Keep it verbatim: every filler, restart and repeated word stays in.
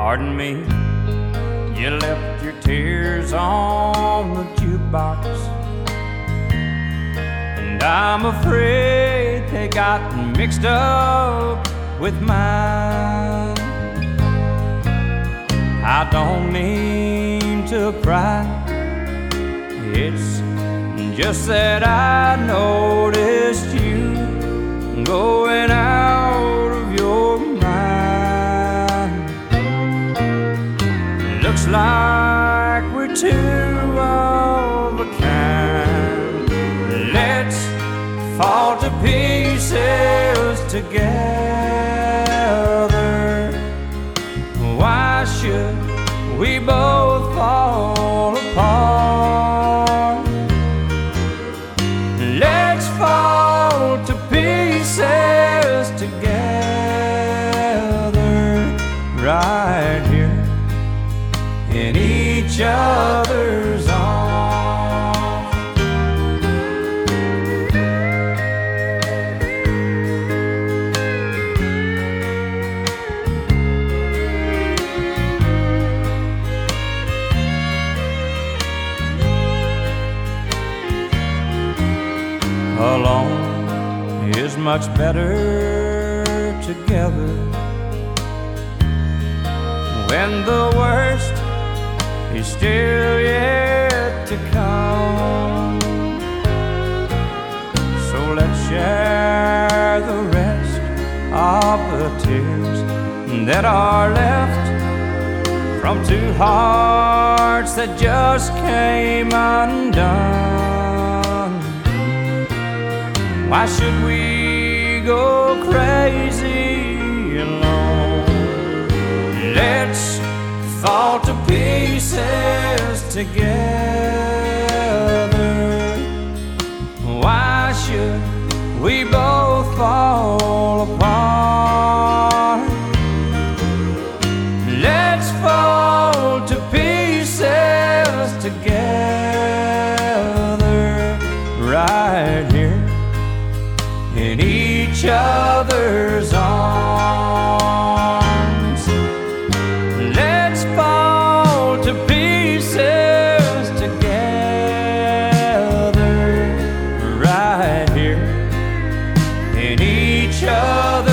Pardon me, you left your tears on the jukebox, and I'm afraid they got mixed up with mine. I don't mean to cry, it's just that I noticed you going out of your mind. Looks like we're two of a kind. Let's fall to pieces together. Why should we both fall apart? Let's fall to pieces together, right here in each other's arms. Alone is much better together. When the worst is still yet to come, so let's share the rest of the tears that are left from two hearts that just came undone. Why should we go crazy alone? Let's fall to pieces together. Why should we both fall apart? Let's fall to pieces together, right here in each other's arms. Let's fall to pieces together, right here in each other's arms.